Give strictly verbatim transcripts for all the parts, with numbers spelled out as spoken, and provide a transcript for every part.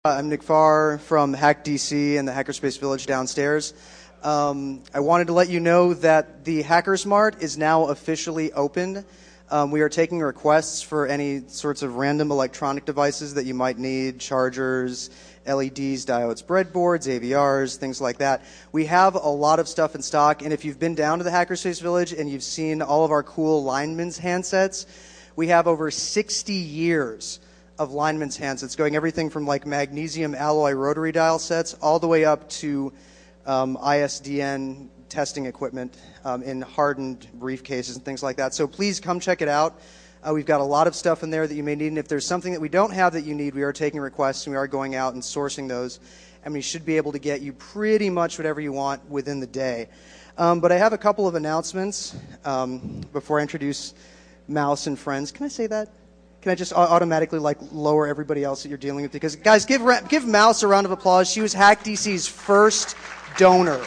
I'm Nick Farr from Hack D C and the Hackerspace Village downstairs. Um, I wanted to let you know that the HackerSmart is now officially open. Um, we are taking requests for any sorts of random electronic devices that you might need, chargers, L E Ds, diodes, breadboards, A V Rs, things like that. We have a lot of stuff in stock, and if you've been down to the Hackerspace Village and you've seen all of our cool linemen's handsets, we have over sixty years of linemen's handsets, going everything from like magnesium alloy rotary dial sets all the way up to um, I S D N testing equipment um, in hardened briefcases and things like that. So please come check it out. Uh, we've got a lot of stuff in there that you may need, and if there's something that we don't have that you need, we are taking requests, and we are going out and sourcing those, and we should be able to get you pretty much whatever you want within the day. Um, but I have a couple of announcements um, before I introduce Mouse and friends. Can I say that? Can I just automatically like lower everybody else that you're dealing with? Because guys, give give Mouse a round of applause. She was Hack D C's first donor.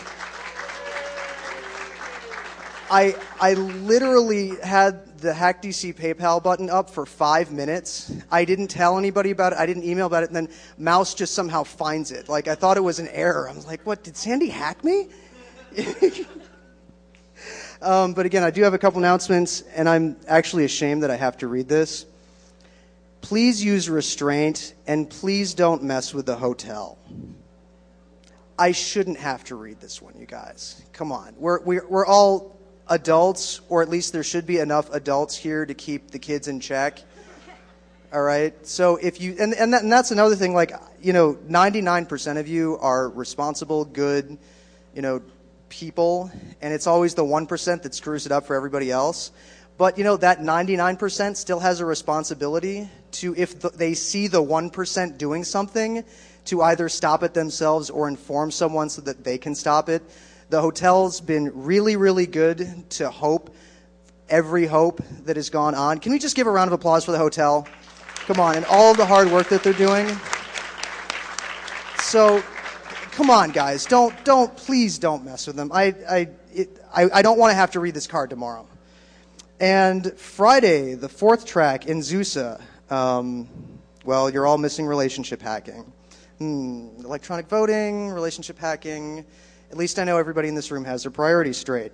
I I literally had the Hack D C PayPal button up for five minutes. I didn't tell anybody about it. I didn't email about it, and then Mouse just somehow finds it. Like I thought it was an error. I was like, "What? Did Sandy hack me?" um, but again, I do have a couple announcements, and I'm actually ashamed that I have to read this. Please use restraint, and please don't mess with the hotel. I shouldn't have to read this one, you guys. Come on. We're, we're, we're all adults, or at least there should be enough adults here to keep the kids in check. All right? So if you, and, and, that, and that's another thing, like, you know, ninety-nine percent of you are responsible, good, you know, people, and it's always the one percent that screws it up for everybody else. But, you know, that ninety-nine percent still has a responsibility to, if the, they see the one percent doing something, to either stop it themselves or inform someone so that they can stop it. The hotel's been really, really good to hope, every hope that has gone on. Can we just give a round of applause for the hotel? Come on, and all of the hard work that they're doing. So, come on, guys. Don't, don't, please don't mess with them. I, I, it, I, I don't want to have to read this card tomorrow. And Friday, the fourth track in Zusa, um, well, you're all missing relationship hacking. Hmm, electronic voting, relationship hacking. At least I know everybody in this room has their priorities straight.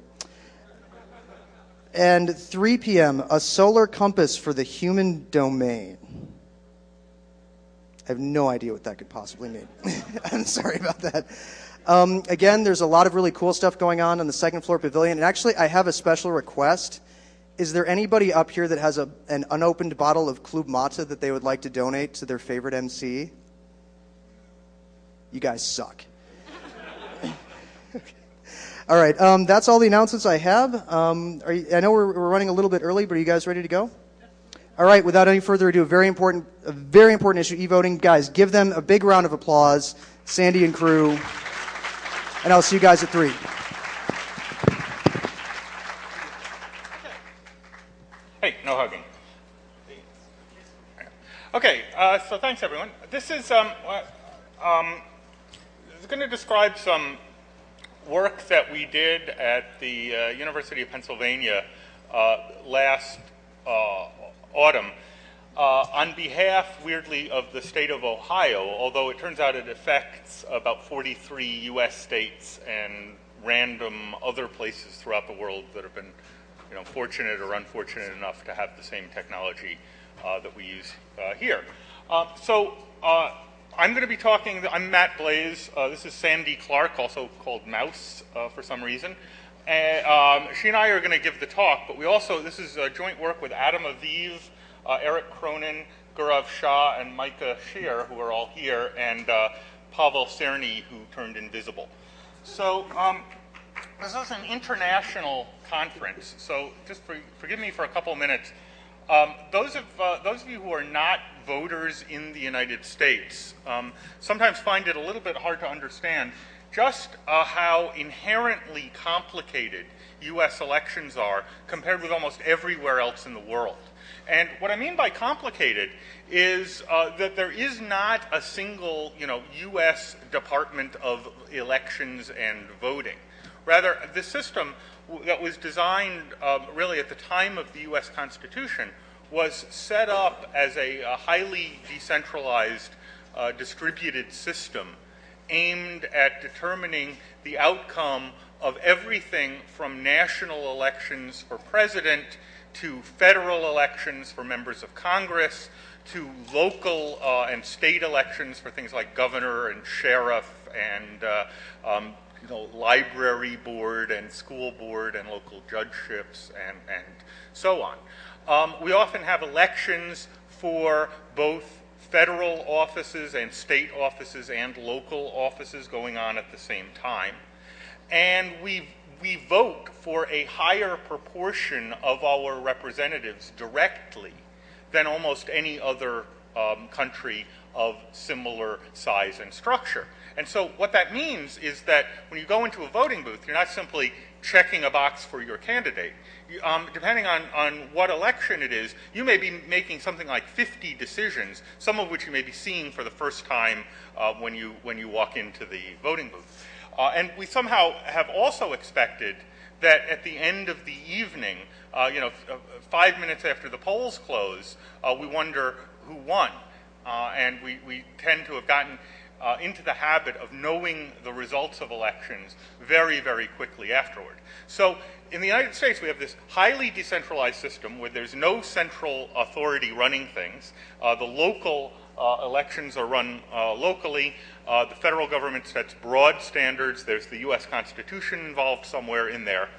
And three p.m., a solar compass for the human domain. I have no idea what that could possibly mean. I'm sorry about that. Um, again, there's a lot of really cool stuff going on on the second floor pavilion. And actually, I have a special request. Is there anybody up here that has a, an unopened bottle of Club Mate that they would like to donate to their favorite M C? You guys suck. Okay. All right, um, that's all the announcements I have. Um, are you, I know we're, we're running a little bit early, but are you guys ready to go? All right, without any further ado, a very important, a very important issue, e-voting. Guys, give them a big round of applause, Sandy and crew, and I'll see you guys at three. Hey, no hugging. Okay, uh, so thanks everyone. This is um, um, this is going to describe some work that we did at the uh, University of Pennsylvania uh, last uh, autumn uh, on behalf, weirdly, of the state of Ohio, although it turns out it affects about forty-three U S states and random other places throughout the world that have been, you know, fortunate or unfortunate enough to have the same technology uh, that we use uh, here. Uh, so uh, I'm going to be talking, I'm Matt Blaze. Uh, this is Sandy Clark, also called Mouse uh, for some reason. And, um, she and I are going to give the talk, but we also, this is a joint work with Adam Aviv, uh, Eric Cronin, Gaurav Shah, and Micah Shear, who are all here, and uh, Pavel Cerny, who turned invisible. So um, this is an international conference, so just for, forgive me for a couple of minutes. Um, those, of, uh, those of you who are not voters in the United States um, sometimes find it a little bit hard to understand just uh, how inherently complicated U S elections are compared with almost everywhere else in the world. And what I mean by complicated is uh, that there is not a single, you know, U S Department of Elections and Voting. Rather, the system that was designed um, really at the time of the U S Constitution was set up as a, a highly decentralized uh, distributed system aimed at determining the outcome of everything from national elections for president to federal elections for members of Congress to local uh, and state elections for things like governor and sheriff and uh, um, you know, library board and school board and local judgeships and, and so on. Um, we often have elections for both federal offices and state offices and local offices going on at the same time. And we, we vote for a higher proportion of our representatives directly than almost any other um, country of similar size and structure. And so what that means is that when you go into a voting booth, you're not simply checking a box for your candidate. You, um, depending on, on what election it is, you may be making something like fifty decisions, some of which you may be seeing for the first time uh, when, you, when you walk into the voting booth. Uh, and we somehow have also expected that at the end of the evening, uh, you know, f- five minutes after the polls close, uh, we wonder who won. Uh, and we, we tend to have gotten uh, into the habit of knowing the results of elections very, very quickly afterward. So in the United States, we have this highly decentralized system where there's no central authority running things. Uh, the local uh, elections are run uh, locally. Uh, the federal government sets broad standards. There's the U S Constitution involved somewhere in there.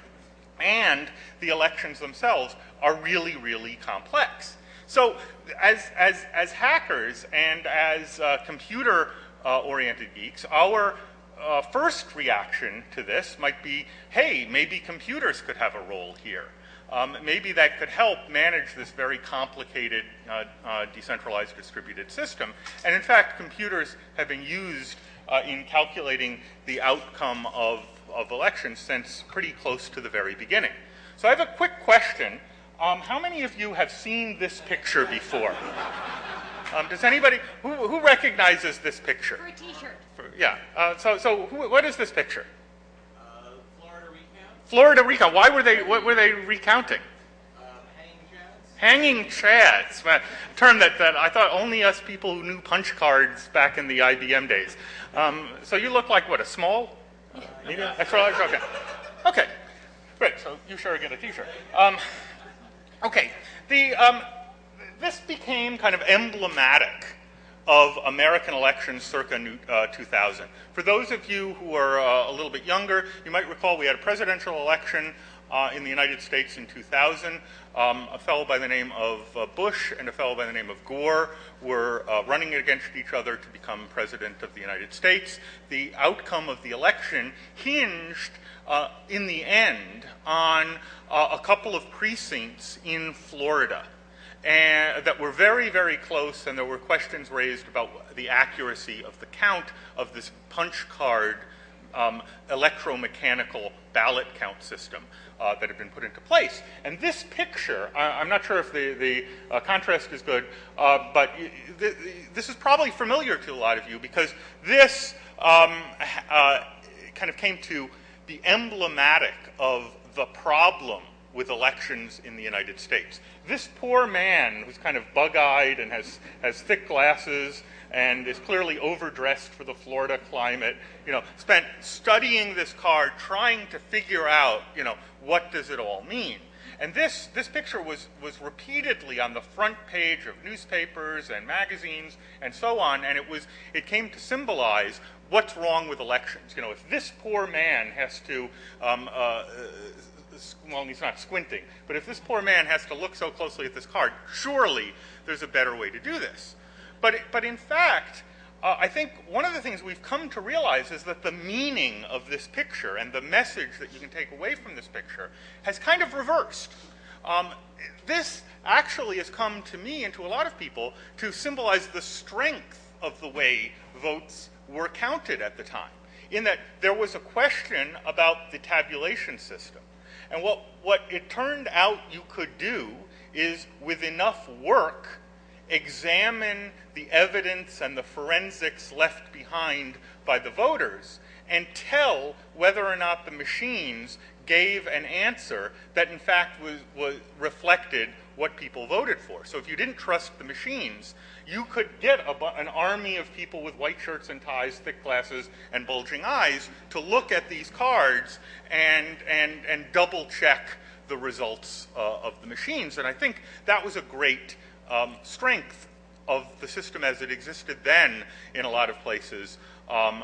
And the elections themselves are really, really complex. So as, as, as hackers and as uh, computer-oriented uh, geeks, our uh, first reaction to this might be, hey, maybe computers could have a role here. Um, maybe that could help manage this very complicated uh, uh, decentralized distributed system. And in fact, computers have been used uh, in calculating the outcome of, of elections since pretty close to the very beginning. So I have a quick question. Um, how many of you have seen this picture before? Um, does anybody, who, who recognizes this picture? For a t-shirt. For, yeah. Uh, so so who, what is this picture? Uh, Florida recount. Florida recount. Why were they, what were they recounting? Um, hanging chads. Hanging chads. A term that, that I thought only us people who knew punch cards back in the I B M days. Um, so you look like what, a small? Uh, medium? Extra large? Okay. Okay. Great. So you sure get a t-shirt. Um, Okay, the, um, this became kind of emblematic of American elections circa uh, two thousand. For those of you who are uh, a little bit younger, you might recall we had a presidential election uh, in the United States in two thousand. Um, a fellow by the name of uh, Bush and a fellow by the name of Gore were uh, running against each other to become president of the United States. The outcome of the election hinged Uh, in the end, on uh, a couple of precincts in Florida and, that were very, very close, and there were questions raised about the accuracy of the count of this punch card um, electromechanical ballot count system uh, that had been put into place. And this picture, I, I'm not sure if the, the uh, contrast is good, uh, but th- this is probably familiar to a lot of you because this um, uh, kind of came to be emblematic of the problem with elections in the United States. This poor man, who's kind of bug-eyed and has, has thick glasses and is clearly overdressed for the Florida climate, you know, spent studying this card, trying to figure out, you know, what does it all mean? And this, this picture was, was repeatedly on the front page of newspapers and magazines and so on, and it was it came to symbolize what's wrong with elections. You know, if this poor man has to, um, uh, well, he's not squinting, but if this poor man has to look so closely at this card, surely there's a better way to do this. But, but in fact, uh, I think one of the things we've come to realize is that the meaning of this picture and the message that you can take away from this picture has kind of reversed. Um, this actually has come to me and to a lot of people to symbolize the strength of the way votes were counted at the time, in that there was a question about the tabulation system. And what, what it turned out you could do is, with enough work, examine the evidence and the forensics left behind by the voters and tell whether or not the machines gave an answer that in fact was, was reflected what people voted for. So if you didn't trust the machines, you could get a, an army of people with white shirts and ties, thick glasses, and bulging eyes to look at these cards and, and, and double check the results uh, of the machines. And I think that was a great um, strength of the system as it existed then in a lot of places um,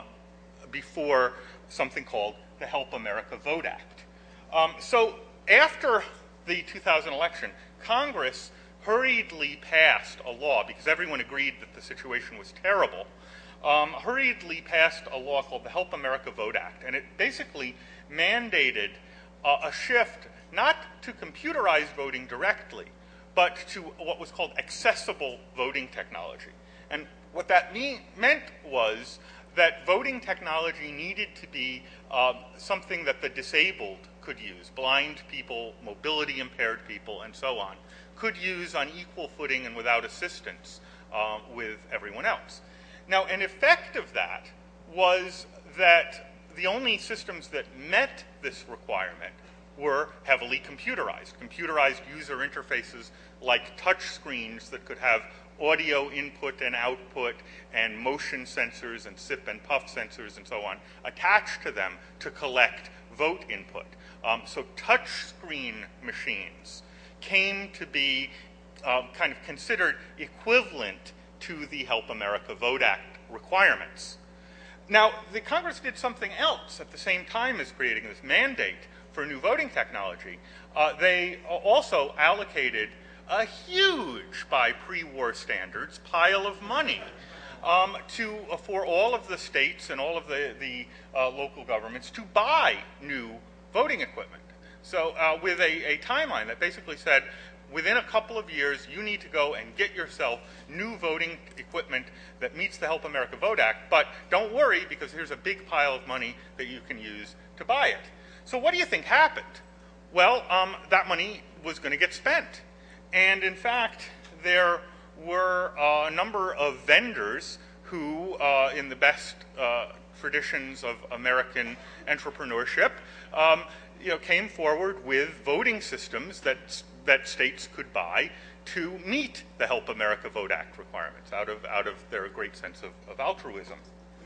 before something called the Help America Vote Act. Um, so after the two thousand election, Congress hurriedly passed a law, because everyone agreed that the situation was terrible, um, hurriedly passed a law called the Help America Vote Act. And it basically mandated uh, a shift not to computerized voting directly, but to what was called accessible voting technology. And what that mean, meant was that voting technology needed to be uh, something that the disabled could use, blind people, mobility impaired people, and so on, could use on equal footing and without assistance uh, with everyone else. Now, an effect of that was that the only systems that met this requirement were heavily computerized. Computerized user interfaces like touch screens that could have audio input and output and motion sensors and sip and puff sensors and so on attached to them to collect vote input. Um, so touch screen machines came to be um, kind of considered equivalent to the Help America Vote Act requirements. Now, the Congress did something else at the same time as creating this mandate for new voting technology. Uh, they also allocated a huge, by pre-war standards, pile of money um, to uh, for all of the states and all of the, the uh, local governments to buy new voting equipment. So uh, with a, a timeline that basically said, within a couple of years, you need to go and get yourself new voting equipment that meets the Help America Vote Act, but don't worry, because here's a big pile of money that you can use to buy it. So what do you think happened? Well, um, that money was going to get spent. And in fact, there were uh, a number of vendors who, uh, in the best uh, traditions of American entrepreneurship, um, you know, came forward with voting systems that that states could buy to meet the Help America Vote Act requirements out of out of their great sense of, of altruism.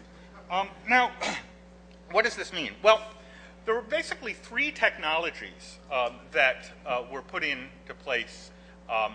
Um, now, what does this mean? Well, there were basically three technologies um, that uh, were put into place um,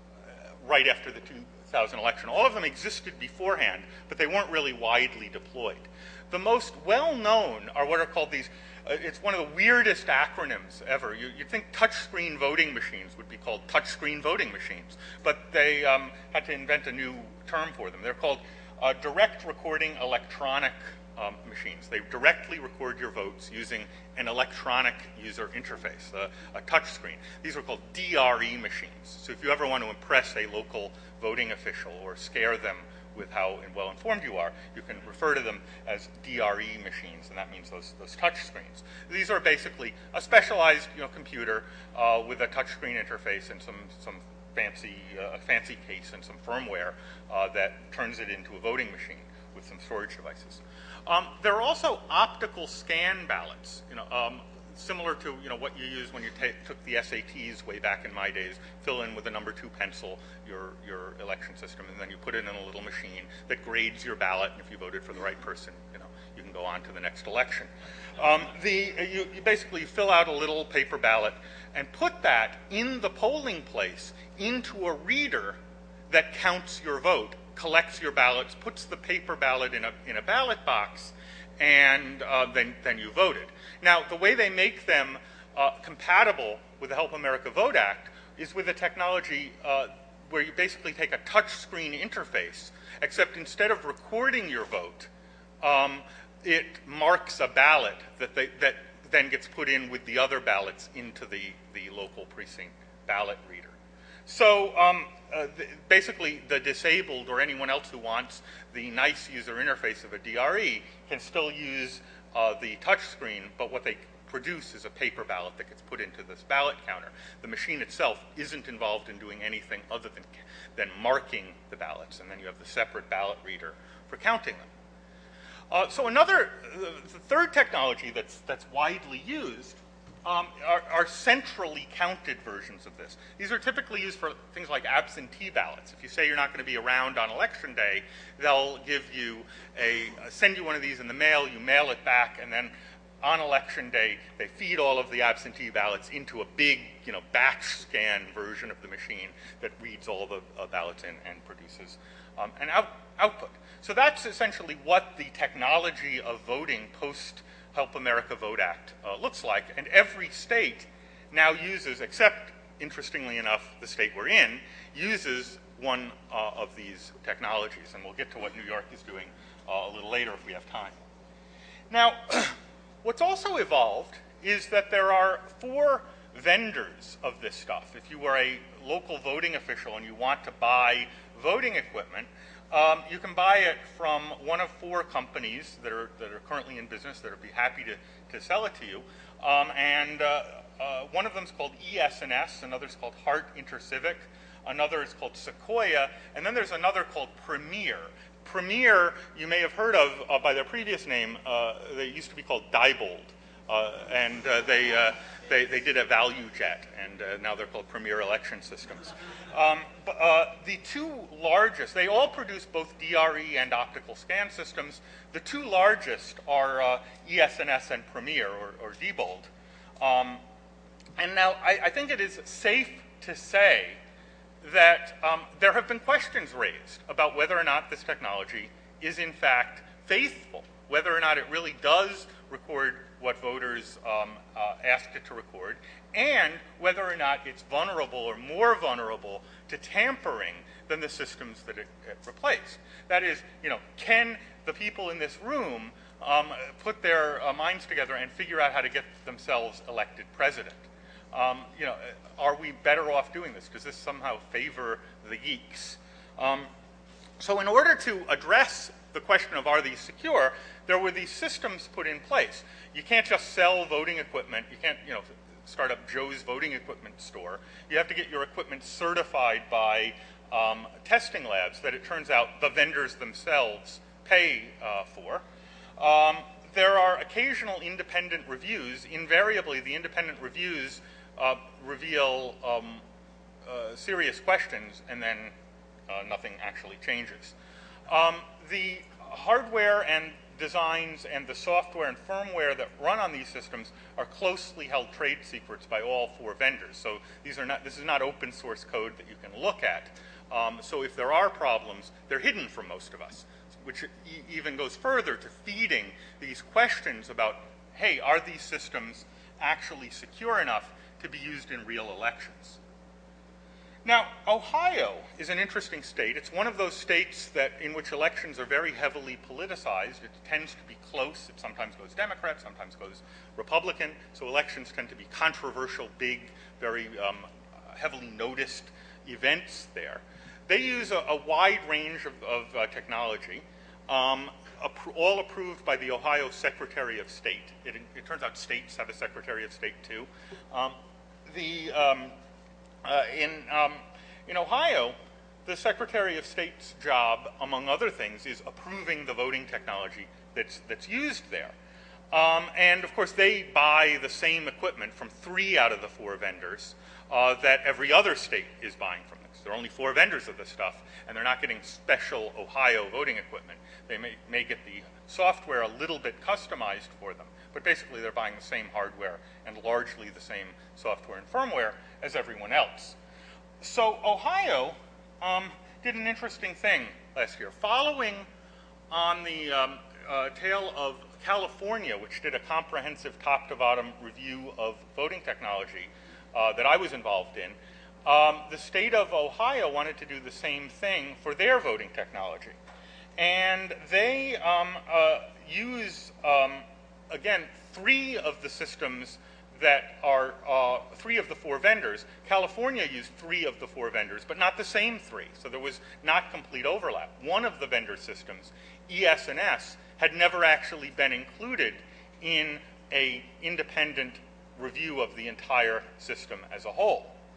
right after the two thousand election. All of them existed beforehand, but they weren't really widely deployed. The most well-known are what are called these, uh, it's one of the weirdest acronyms ever. You, you'd think touchscreen voting machines would be called touchscreen voting machines, but they um, had to invent a new term for them. They're called uh, direct recording electronic Um, machines. They directly record your votes using an electronic user interface, a, a touch screen. These are called D R E machines. So if you ever want to impress a local voting official or scare them with how well-informed you are, you can refer to them as D R E machines, and that means those, those touch screens. These are basically a specialized you know, computer uh, with a touch screen interface and some, some fancy, uh, fancy case and some firmware uh, that turns it into a voting machine with some storage devices. Um, there are also optical scan ballots, you know, um, similar to you know what you use when you took the S A Ts way back in my days. Fill in with a number two pencil your your election system, and then you put it in a little machine that grades your ballot. And if you voted for the right person, you know you can go on to the next election. Um, the you, you basically fill out a little paper ballot and put that in the polling place into a reader that counts your vote, collects your ballots, puts the paper ballot in a in a ballot box, and uh, then then you voted. Now, the way they make them uh, compatible with the Help America Vote Act is with a technology uh, where you basically take a touch screen interface, except instead of recording your vote, um, it marks a ballot that they, that then gets put in with the other ballots into the the local precinct ballot reader. So um, uh, th basically, the disabled or anyone else who wants the nice user interface of a D R E can still use uh, the touch screen, but what they produce is a paper ballot that gets put into this ballot counter. The machine itself isn't involved in doing anything other than, than marking the ballots, and then you have the separate ballot reader for counting them. Uh, so another, uh, the third technology that's, that's widely used um, are, are centrally counted versions of this. These are typically used for things like absentee ballots. If you say you're not going to be around on election day, they'll give you a, send you one of these in the mail, you mail it back, and then on election day, they feed all of the absentee ballots into a big, you know, batch scan version of the machine that reads all the uh, ballots in and produces um, an out output. So that's essentially what the technology of voting post Help America Vote Act uh, looks like. And every state now uses, except, interestingly enough, the state we're in, uses one uh, of these technologies. And we'll get to what New York is doing uh, a little later if we have time. Now, what's also evolved is that there are four vendors of this stuff. If you were a local voting official and you want to buy voting equipment, um, you can buy it from one of four companies that are, that are currently in business that would be happy to, to sell it to you. Um, and uh, uh, one of them is called E S N S, another is called Hart Intercivic, another is called Sequoia, and then there's another called Premier. Premier, you may have heard of uh, by their previous name. Uh, they used to be called Diebold, uh, and uh, they, uh, they they did a value jet, and uh, now they're called Premier Election Systems. Um, but, uh, the two largest, they all produce both D R E and optical scan systems. The two largest are uh, E S N S and Premier, or, or Diebold. Um, and now I, I think it is safe to say that um, there have been questions raised about whether or not this technology is in fact faithful, whether or not it really does record what voters um, uh, asked it to record, and whether or not it's vulnerable or more vulnerable to tampering than the systems that it, it replaced. That is, you know, can the people in this room um, put their uh, minds together and figure out how to get themselves elected president? Um, you know, are we better off doing this? Does this somehow favor the geeks? Um, so in order to address the question of are these secure, there were these systems put in place. You can't just sell voting equipment. You can't, you know, start up Joe's voting equipment store. You have to get your equipment certified by um, testing labs that it turns out the vendors themselves pay uh, for. Um, there are occasional independent reviews. Invariably, the independent reviews Uh, reveal um, uh, serious questions, and then uh, nothing actually changes. Um, the hardware and designs and the software and firmware that run on these systems are closely held trade secrets by all four vendors. So these are not, this is not open source code that you can look at. Um, so if there are problems, they're hidden from most of us, which e even goes further to feeding these questions about, hey, are these systems actually secure enough to be used in real elections? Now, Ohio is an interesting state. It's one of those states that in which elections are very heavily politicized. It tends to be close. It sometimes goes Democrat, sometimes goes Republican. So elections tend to be controversial, big, very um, heavily noticed events there. They use a, a wide range of, of uh, technology, um, appro all approved by the Ohio Secretary of State. It, it turns out states have a Secretary of State too. Um, the um, Uh, in, um, in Ohio, the Secretary of State's job, among other things, is approving the voting technology that's, that's used there. Um, and, of course, they buy the same equipment from three out of the four vendors uh, that every other state is buying from them. So there are only four vendors of this stuff, and they're not getting special Ohio voting equipment. They may, may get the software a little bit customized for them, but basically they're buying the same hardware and largely the same software and firmware as everyone else. So Ohio um, did an interesting thing last year. Following on the um, uh, tail of California, which did a comprehensive top-to-bottom review of voting technology uh, that I was involved in, um, the state of Ohio wanted to do the same thing for their voting technology. And they um, uh, use, um, again, three of the systems that are uh, three of the four vendors. California used three of the four vendors, but not the same three. So there was not complete overlap. One of the vendor systems, E S N S, had never actually been included in an independent review of the entire system as a whole.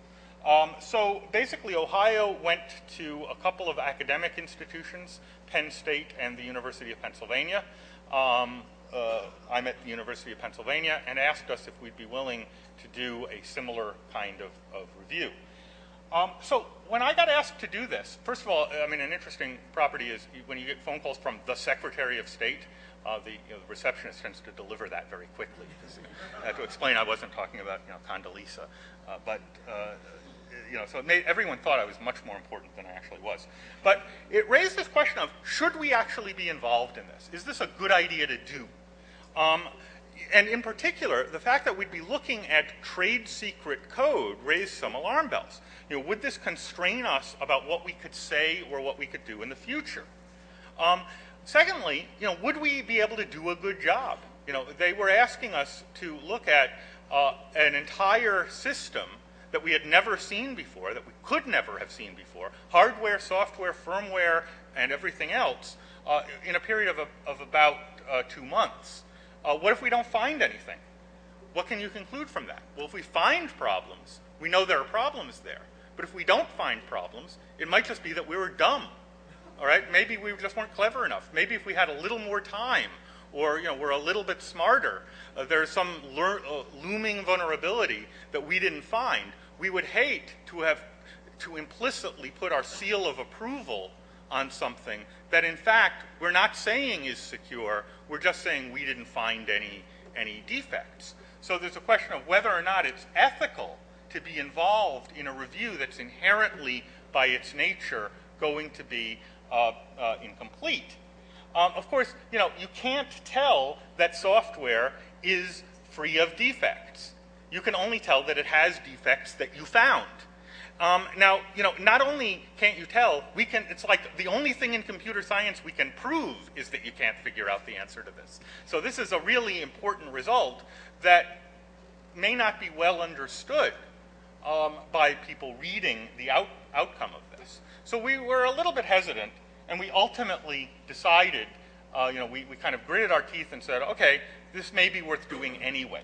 Um, so basically, Ohio went to a couple of academic institutions, Penn State and the University of Pennsylvania. Um, uh, I'm at the University of Pennsylvania, and asked us if we'd be willing to do a similar kind of, of review. Um, so when I got asked to do this, first of all, I mean, an interesting property is when you get phone calls from the Secretary of State, uh, the, you know, the receptionist tends to deliver that very quickly. Because, I had to explain I wasn't talking about, you know, Condoleezza, uh, but uh, you know, so it made, everyone thought I was much more important than I actually was. But it raised this question of, should we actually be involved in this? Is this a good idea to do? Um, and in particular, the fact that we'd be looking at trade secret code raised some alarm bells. You know, would this constrain us about what we could say or what we could do in the future? Um, secondly, you know, would we be able to do a good job? You know, they were asking us to look at uh, an entire system that we had never seen before, that we could never have seen before, hardware, software, firmware, and everything else, uh, in a period of, a, of about uh, two months. Uh, what if we don't find anything? What can you conclude from that? Well, if we find problems, we know there are problems there. But if we don't find problems, it might just be that we were dumb. All right? Maybe we just weren't clever enough. Maybe if we had a little more time, or you know, we're a little bit smarter, uh, there's some lear- uh, looming vulnerability that we didn't find. We would hate to have to implicitly put our seal of approval on something that, in fact, we're not saying is secure. We're just saying we didn't find any any defects. So there's a question of whether or not it's ethical to be involved in a review that's inherently, by its nature, going to be uh, uh, incomplete. Um, of course, you know, you can't tell that software is free of defects. You can only tell that it has defects that you found. Um, now, you know, not only can't you tell, we can, it's like the only thing in computer science we can prove is that you can't figure out the answer to this. So this is a really important result that may not be well understood um, by people reading the out, outcome of this. So we were a little bit hesitant, and we ultimately decided, uh, you know, we, we kind of gritted our teeth and said, okay, this may be worth doing anyway.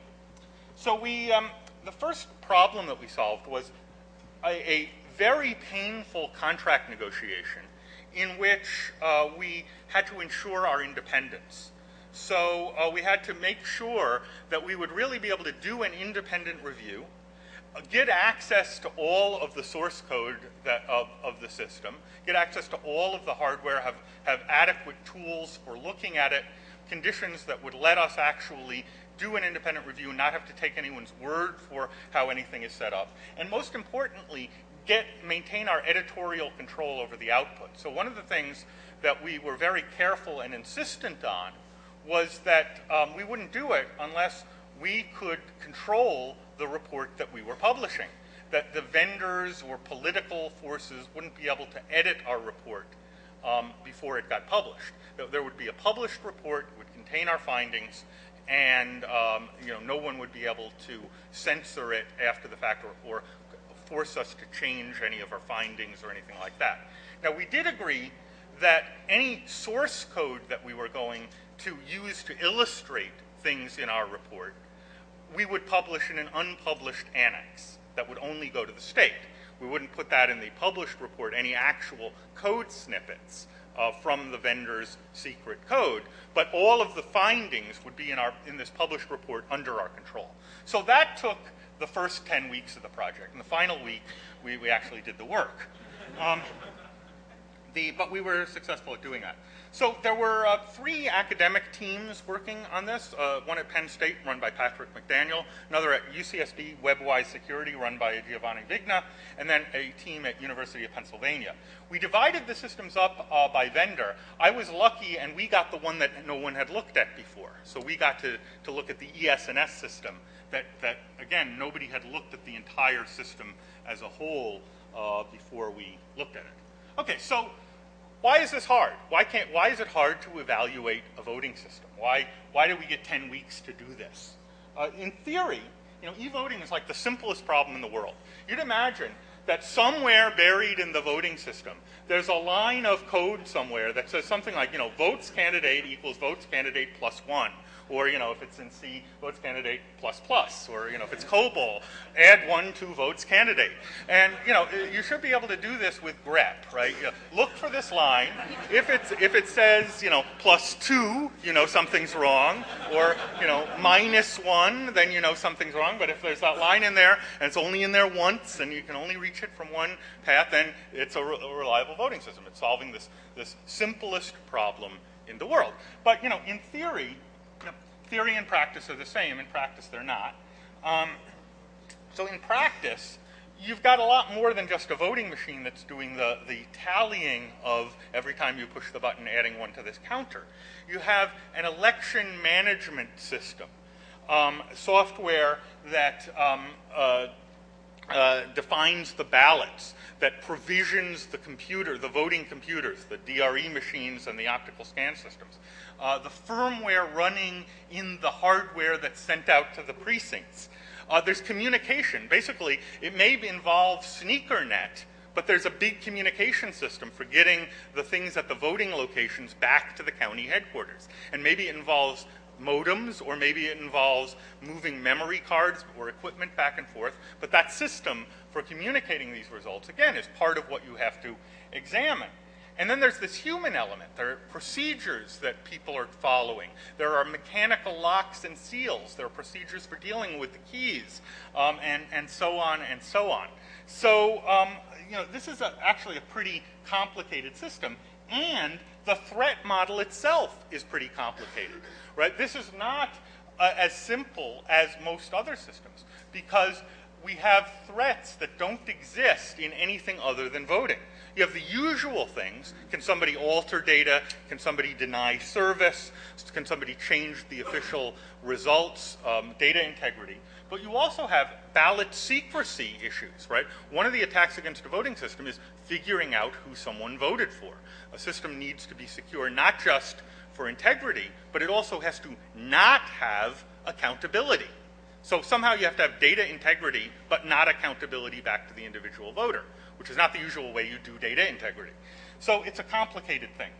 So we, um, the first problem that we solved was a, a very painful contract negotiation in which uh, we had to ensure our independence. So uh, we had to make sure that we would really be able to do an independent review, uh, get access to all of the source code that, of, of the system, get access to all of the hardware, have, have adequate tools for looking at it, conditions that would let us actually do an independent review and not have to take anyone's word for how anything is set up. And most importantly, get maintain our editorial control over the output. So one of the things that we were very careful and insistent on was that um, we wouldn't do it unless we could control the report that we were publishing, that the vendors or political forces wouldn't be able to edit our report um, before it got published. There would be a published report, it would contain our findings, and um, you know, no one would be able to censor it after the fact or, or force us to change any of our findings or anything like that. Now, we did agree that any source code that we were going to use to illustrate things in our report, we would publish in an unpublished annex that would only go to the state. We wouldn't put that in the published report, any actual code snippets uh, from the vendor's secret code, but all of the findings would be in, our, in this published report under our control. So that took the first ten weeks of the project. In the final week, we, we actually did the work. Um, the, but we were successful at doing that. So there were uh, three academic teams working on this, uh, one at Penn State run by Patrick McDaniel, another at U C S B WebWise Security run by Giovanni Vigna, and then a team at University of Pennsylvania. We divided the systems up uh, by vendor. I was lucky and we got the one that no one had looked at before. So we got to, to look at the E S N S system that, that, again, nobody had looked at the entire system as a whole uh, before we looked at it. Okay, so why is this hard? Why can't? Why is it hard to evaluate a voting system? Why? Why do we get ten weeks to do this? Uh, in theory, you know, e-voting is like the simplest problem in the world. You'd imagine that somewhere buried in the voting system, there's a line of code somewhere that says something like, you know, votes candidate equals votes candidate plus one, Or, you know, if it's in C, votes candidate plus plus. Or, you know, if it's COBOL, add one to votes candidate. And, you know, you should be able to do this with grep, right? You know, look for this line. If it's if it says, you know, plus two, you know something's wrong. Or, you know, minus one, then you know something's wrong. But if there's that line in there and it's only in there once and you can only reach it from one path, then it's a, re- a reliable voting system. It's solving this this simplest problem in the world. But, you know, in theory, you know, theory and practice are the same. In practice, they're not. Um, so in practice, you've got a lot more than just a voting machine that's doing the, the tallying of every time you push the button, adding one to this counter. You have an election management system, um, software that um, uh, uh, defines the ballots, that provisions the computer, the voting computers, the D R E machines and the optical scan systems. Uh, the firmware running in the hardware that's sent out to the precincts. Uh, there's communication. Basically, it may involve SneakerNet, but there's a big communication system for getting the things at the voting locations back to the county headquarters. And maybe it involves modems, or maybe it involves moving memory cards or equipment back and forth. But that system for communicating these results, again, is part of what you have to examine. And then there's this human element. There are procedures that people are following. There are mechanical locks and seals. There are procedures for dealing with the keys, um, and, and so on and so on. So, um, you know, this is a, actually a pretty complicated system, and the threat model itself is pretty complicated, right? This is not uh, as simple as most other systems, because we have threats that don't exist in anything other than voting. You have the usual things. Can somebody alter data? Can somebody deny service? Can somebody change the official results? Um, data integrity. But you also have ballot secrecy issues, right? One of the attacks against a voting system is figuring out who someone voted for. A system needs to be secure not just for integrity, but it also has to not have accountability. So somehow you have to have data integrity, but not accountability back to the individual voter, which is not the usual way you do data integrity. So it's a complicated thing.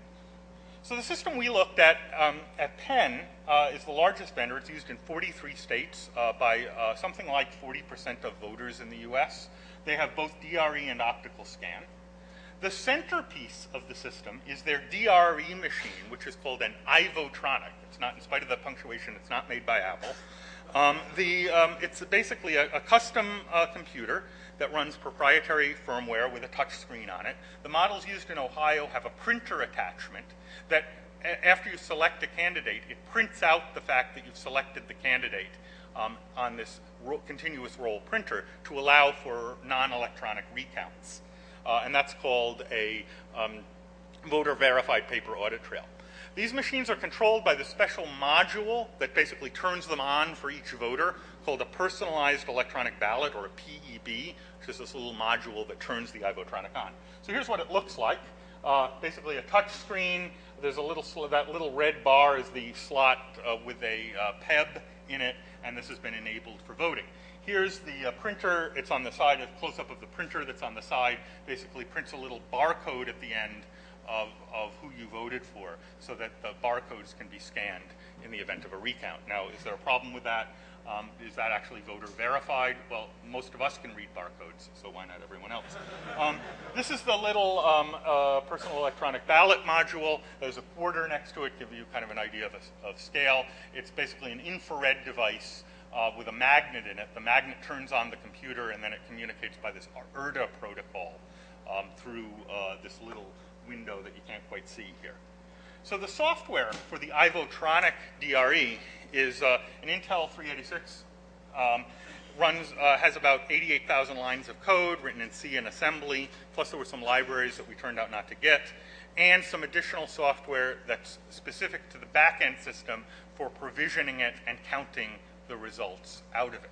So the system we looked at um, at Penn uh, is the largest vendor. It's used in forty-three states uh, by uh, something like forty percent of voters in the U S. They have both D R E and optical scan. The centerpiece of the system is their D R E machine, which is called an iVotronic. It's not, in spite of the punctuation, it's not made by Apple. Um, the, um, it's basically a, a custom uh, computer that runs proprietary firmware with a touch screen on it. The models used in Ohio have a printer attachment that, a- after you select a candidate, it prints out the fact that you've selected the candidate um, on this ro- continuous roll printer to allow for non-electronic recounts. Uh, and that's called a um, voter-verified paper audit trail. These machines are controlled by the special module that basically turns them on for each voter, called a personalized electronic ballot, or a P E B, which is this little module that turns the iVotronic on. So here's what it looks like. Uh, basically a touch screen. There's a little, sl- that little red bar is the slot uh, with a uh, P E B in it, and this has been enabled for voting. Here's the uh, printer. It's on the side, a close-up of the printer that's on the side, basically prints a little barcode at the end Of, of who you voted for, so that the barcodes can be scanned in the event of a recount. Now, is there a problem with that? Um, is that actually voter verified? Well, most of us can read barcodes, so why not everyone else? Um, this is the little um, uh, personal electronic ballot module. There's a quarter next to it, give you kind of an idea of, a, of scale. It's basically an infrared device uh, with a magnet in it. The magnet turns on the computer, and then it communicates by this I R D A protocol um, through uh, this little window that you can't quite see here. So the software for the iVotronic D R E is uh, an Intel three eighty-six. Um, runs uh, has about eighty-eight thousand lines of code written in C and assembly. Plus, there were some libraries that we turned out not to get, and some additional software that's specific to the back-end system for provisioning it and counting the results out of it.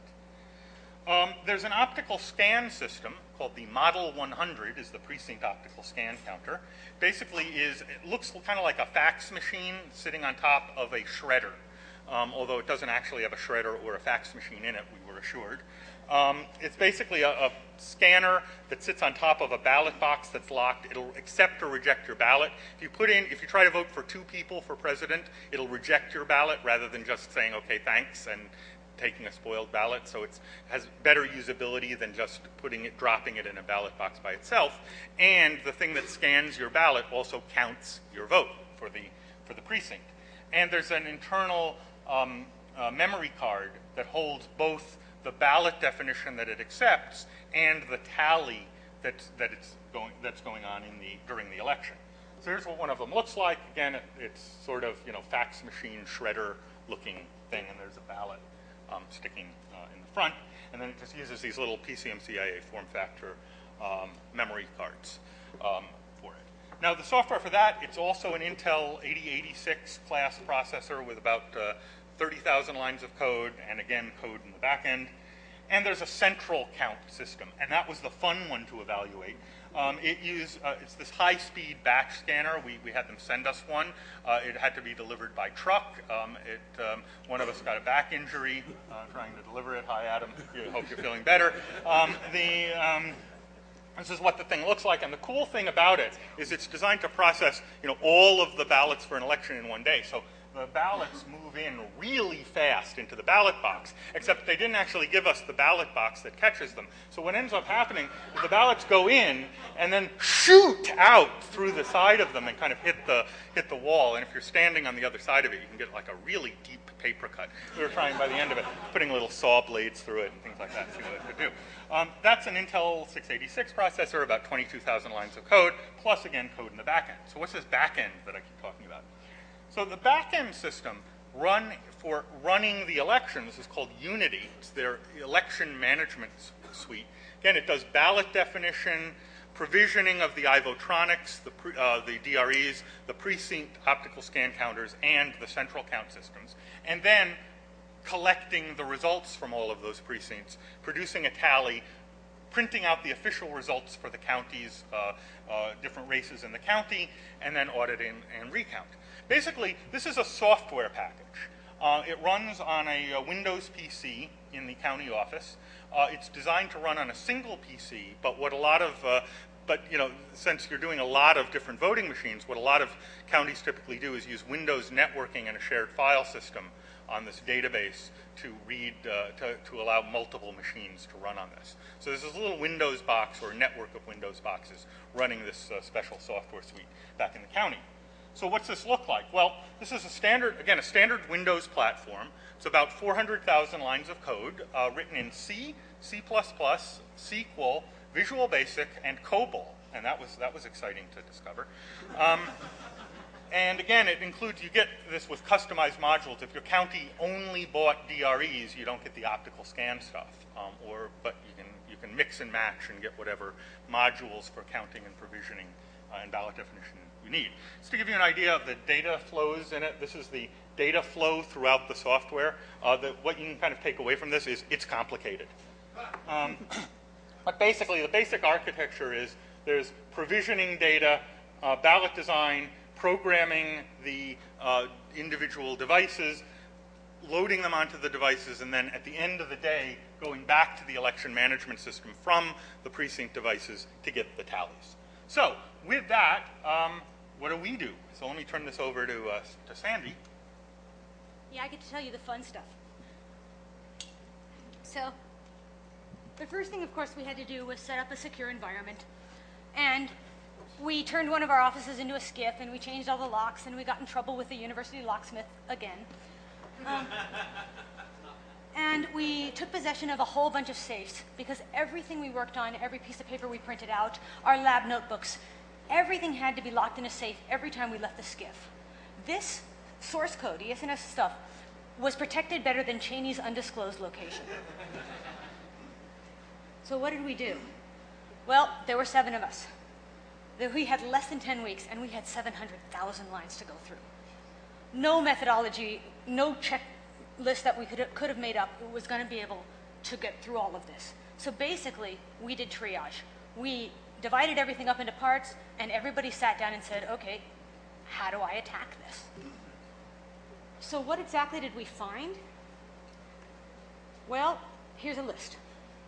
Um, there's an optical scan system called the Model one hundred, is the precinct optical scan counter. Basically, is it looks kind of like a fax machine sitting on top of a shredder, um, although it doesn't actually have a shredder or a fax machine in it, we were assured. Um, it's basically a, a scanner that sits on top of a ballot box that's locked. It'll accept or reject your ballot. If you put in, if you try to vote for two people for president, it'll reject your ballot rather than just saying, okay, thanks, and taking a spoiled ballot. So it has better usability than just putting it, dropping it in a ballot box by itself. And the thing that scans your ballot also counts your vote for the, for the precinct. And there's an internal um, uh, memory card that holds both the ballot definition that it accepts and the tally that's, that it's going, that's going on in the, during the election. So here's what one of them looks like. Again, it, it's sort of, you know, fax machine shredder looking thing, and there's a ballot um, sticking uh, in the front. And then it just uses these little P C M C I A form factor um, memory cards um, for it. Now, the software for that, it's also an Intel eighty eighty-six class processor with about uh, thirty thousand lines of code, and again, code in the back end. And there's a central count system, and that was the fun one to evaluate. Um, it used, uh, it's this high-speed batch scanner. We, we had them send us one. Uh, it had to be delivered by truck. Um, it, um, one of us got a back injury uh, trying to deliver it. Hi, Adam. I hope you're feeling better. Um, the, um, this is what the thing looks like, and the cool thing about it is it's designed to process, you know, all of the ballots for an election in one day. So the ballots move in really fast into the ballot box, except they didn't actually give us the ballot box that catches them. So what ends up happening is the ballots go in and then shoot out through the side of them and kind of hit the, hit the wall. And if you're standing on the other side of it, you can get like a really deep paper cut. We were trying by the end of it, putting little saw blades through it and things like that, see what it could do. Um, that's an Intel six eighty-six processor, about twenty-two thousand lines of code, plus, again, code in the back end. So what's this back end that I keep talking about? So the back-end system run for running the elections is called Unity. It's their election management suite. Again, it does ballot definition, provisioning of the iVotronics, the, pre, uh, the D R Es, the precinct optical scan counters, and the central count systems. And then collecting the results from all of those precincts, producing a tally, printing out the official results for the counties, uh, uh, different races in the county, and then auditing and recount. Basically, this is a software package. Uh, it runs on a, a Windows P C in the county office. Uh, it's designed to run on a single P C, but what a lot of, uh, but you know, since you're doing a lot of different voting machines, what a lot of counties typically do is use Windows networking and a shared file system on this database to read, uh, to, to allow multiple machines to run on this. So there's this little Windows box or network of Windows boxes running this uh, special software suite back in the county. So what's this look like? Well, this is a standard, again, a standard Windows platform. It's about four hundred thousand lines of code uh, written in C, C plus plus, S Q L, Visual Basic, and COBOL. And that was, that was exciting to discover. Um, and again, it includes, you get this with customized modules. If your county only bought D R Es, you don't get the optical scan stuff. Um, or, but you can, you can mix and match and get whatever modules for counting and provisioning uh, and ballot definition you need. Just to give you an idea of the data flows in it, this is the data flow throughout the software. Uh, the, what you can kind of take away from this is it's complicated. Um, but basically, the basic architecture is there's provisioning data, uh, ballot design, programming the uh, individual devices, loading them onto the devices, and then at the end of the day, going back to the election management system from the precinct devices to get the tallies. So with that, um, what do we do? So let me turn this over to, uh, to Sandy. Yeah, I get to tell you the fun stuff. So the first thing, of course, we had to do was set up a secure environment. And we turned one of our offices into a skiff, and we changed all the locks, and we got in trouble with the university locksmith again. Um, and we took possession of a whole bunch of safes, because everything we worked on, every piece of paper we printed out, our lab notebooks, everything had to be locked in a safe every time we left the skiff. This source code, E S N S stuff, was protected better than Cheney's undisclosed location. So what did we do? Well, there were seven of us. We had less than ten weeks, and we had seven hundred thousand lines to go through. No methodology, no checklist that we could have, could have made up was going to be able to get through all of this. So basically, we did triage. We divided everything up into parts, and everybody sat down and said, okay, how do I attack this? So what exactly did we find? Well, here's a list.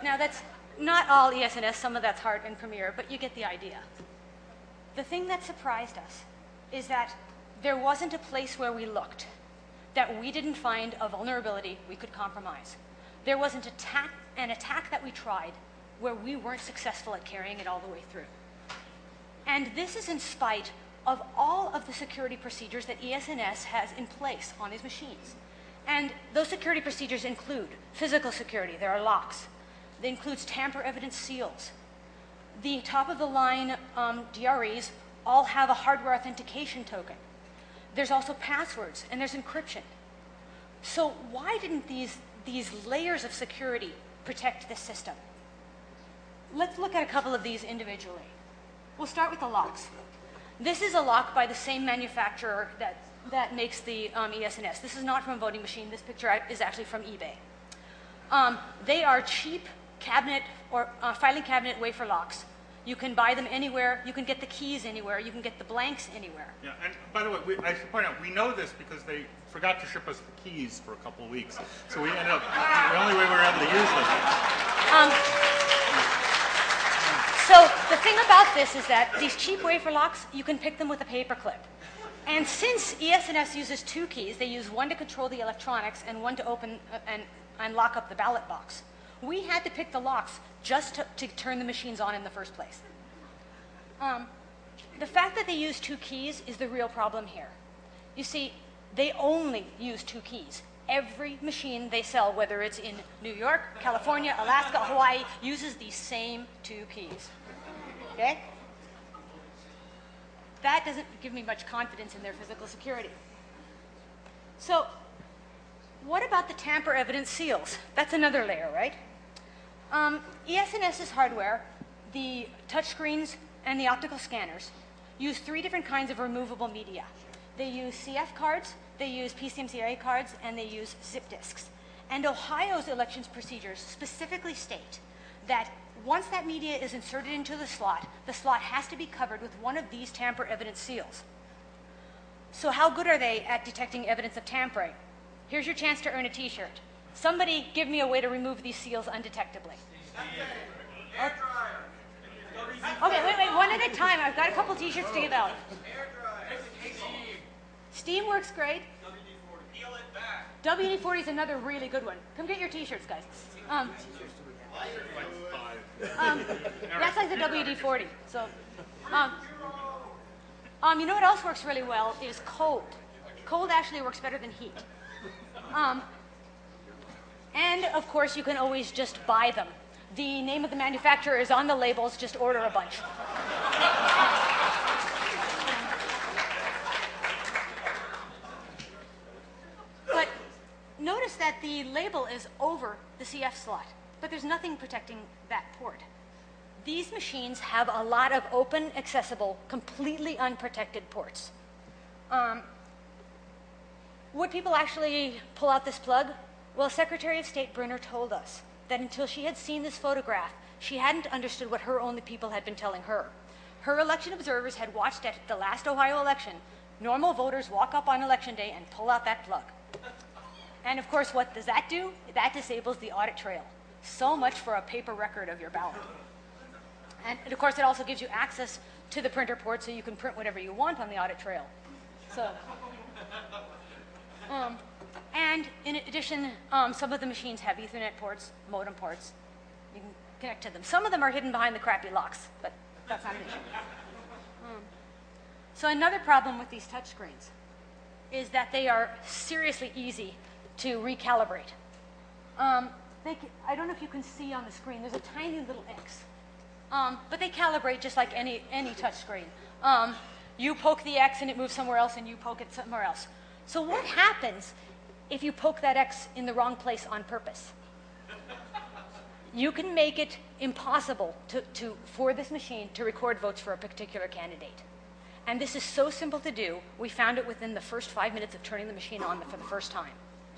Now, that's not all E S N S. Some of that's hard in Premiere, but you get the idea. The thing that surprised us is that there wasn't a place where we looked that we didn't find a vulnerability we could compromise. There wasn't attack, an attack that we tried where we weren't successful at carrying it all the way through. And this is in spite of all of the security procedures that E S N S has in place on these machines. And those security procedures include physical security. There are locks. It includes tamper-evident seals. The top-of-the-line um, D R Es all have a hardware authentication token. There's also passwords, and there's encryption. So why didn't these, these layers of security protect this system? Let's look at a couple of these individually. We'll start with the locks. This is a lock by the same manufacturer that, that makes the um, E S N S. This is not from a voting machine. This picture is actually from eBay. Um, they are cheap cabinet or uh, filing cabinet wafer locks. You can buy them anywhere. You can get the keys anywhere. You can get the blanks anywhere. Yeah, and by the way, we, I should point out, we know this because they forgot to ship us the keys for a couple of weeks. So we ended up, the only way we were able to use them. Um, so the thing about this is that these cheap wafer locks, you can pick them with a paper clip. And since E S N S uses two keys, they use one to control the electronics and one to open uh, and, and lock up the ballot box. We had to pick the locks just to, to turn the machines on in the first place. Um, the fact that they use two keys is the real problem here. You see, they only use two keys. Every machine they sell, whether it's in New York, California, Alaska, Hawaii, uses these same two keys. Okay? That doesn't give me much confidence in their physical security. So, what about the tamper-evident seals? That's another layer, right? Um, ESNS's hardware, the touchscreens and the optical scanners, use three different kinds of removable media. They use C F cards, they use P C M C I A cards, and they use zip disks. And Ohio's elections procedures specifically state that once that media is inserted into the slot, the slot has to be covered with one of these tamper-evident seals. So how good are they at detecting evidence of tampering? Here's your chance to earn a t-shirt. Somebody give me a way to remove these seals undetectably. Okay, okay wait, wait, one at a time. I've got a couple t-shirts to give out. Steam works great. W D forty is another really good one. Come get your t-shirts, guys. Um, um, that's like the W D forty. So, um, um, you know what else works really well is cold. Cold actually works better than heat. Um, and of course, you can always just buy them. The name of the manufacturer is on the labels. Just order a bunch. But notice that the label is over the C F slot, but there's nothing protecting that port. These machines have a lot of open, accessible, completely unprotected ports. Um, would people actually pull out this plug? Well, Secretary of State Brunner told us that until she had seen this photograph, she hadn't understood what her own people had been telling her. Her election observers had watched at the last Ohio election normal voters walk up on election day and pull out that plug. And of course, what does that do? That disables the audit trail. So much for a paper record of your ballot. And of course, it also gives you access to the printer port so you can print whatever you want on the audit trail. So, um, and in addition, um, some of the machines have Ethernet ports, modem ports. You can connect to them. Some of them are hidden behind the crappy locks, but that's not an issue. Um, so another problem with these touchscreens is that they are seriously easy to recalibrate. Um, they can, I don't know if you can see on the screen, there's a tiny little X. Um, but they calibrate just like any, any touch screen. Um, you poke the X and it moves somewhere else, and you poke it somewhere else. So what happens if you poke that X in the wrong place on purpose? You can make it impossible to, to, for this machine to record votes for a particular candidate. And this is so simple to do, we found it within the first five minutes of turning the machine on for the first time.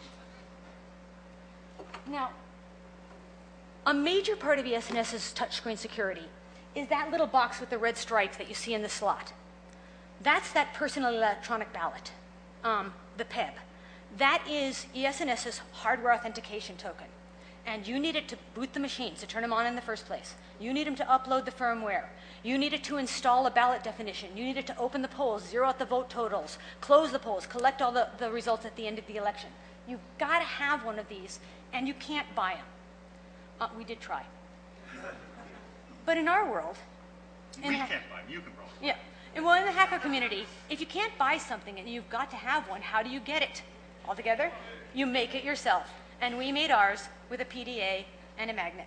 Now, a major part of ESNS's touchscreen security is that little box with the red stripes that you see in the slot. That's that personal electronic ballot, um, the P E B. That is ESNS's hardware authentication token. and you needed to boot the machines to turn them on in the first place. You need them to upload the firmware. You needed to install a ballot definition. You needed to open the polls, zero out the vote totals, close the polls, collect all the, the results at the end of the election. You've got to have one of these, and you can't buy them. Uh, we did try. But in our world... We in can't buy them. You can probably buy Yeah. And well, in the hacker community, if you can't buy something and you've got to have one, how do you get it? All together? You make it yourself. And we made ours with a P D A and a magnet.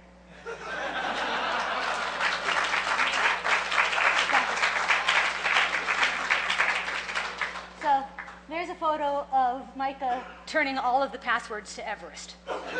So there's a photo of Micah turning all of the passwords to Everest.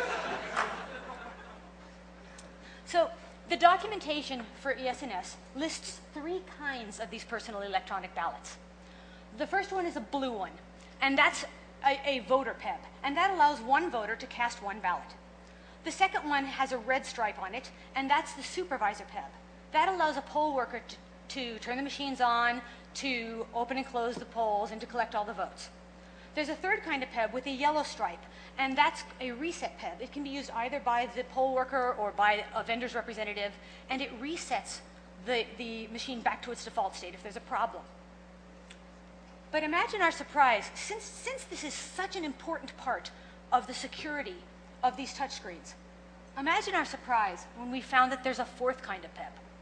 So the documentation for E S N S lists three kinds of these personal electronic ballots. The first one is a blue one, and that's a, a voter P E B, and that allows one voter to cast one ballot. The second one has a red stripe on it, and that's the supervisor P E B. That allows a poll worker to, to turn the machines on, to open and close the polls, and to collect all the votes. There's a third kind of P E B with a yellow stripe, and that's a reset P E B. It can be used either by the poll worker or by a vendor's representative, and it resets the, the machine back to its default state if there's a problem. But imagine our surprise, since, since this is such an important part of the security of these touchscreens, imagine our surprise when we found that there's a fourth kind of P E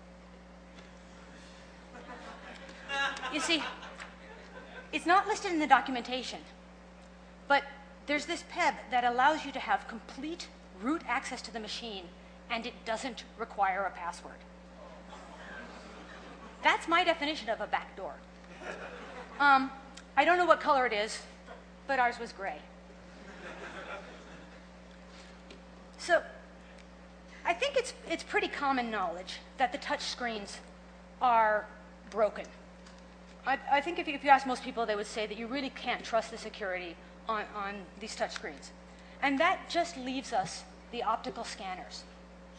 B. You see, it's not listed in the documentation, but there's this P E B that allows you to have complete root access to the machine, and it doesn't require a password. That's my definition of a backdoor. Um, I don't know what color it is, but ours was gray. So I think it's, it's pretty common knowledge that the touch screens are broken. I, I think if you, if you ask most people, they would say that you really can't trust the security on, on these touch screens. And that just leaves us the optical scanners.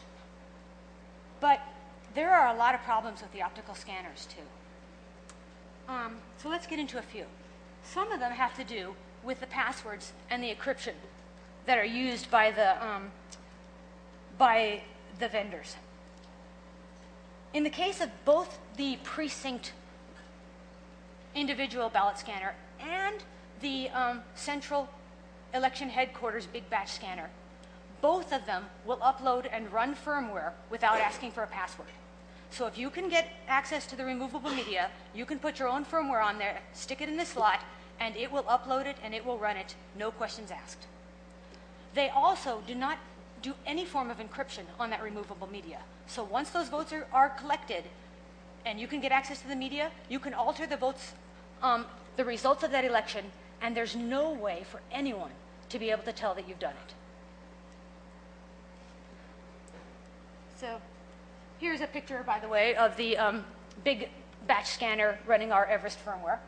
But there are a lot of problems with the optical scanners, too. Um, so let's get into a few. Some of them have to do with the passwords and the encryption that are used by the, um, by the vendors. In the case of both the precinct individual ballot scanner and the um, central election headquarters big batch scanner, both of them will upload and run firmware without asking for a password. So if you can get access to the removable media, you can put your own firmware on there, stick it in the slot, and it will upload it and it will run it, no questions asked. They also do not do any form of encryption on that removable media. So once those votes are, are collected and you can get access to the media, you can alter the votes, um, the results of that election, and there's no way for anyone to be able to tell that you've done it. So here's a picture, by the way, of the um, big batch scanner running our Everest firmware.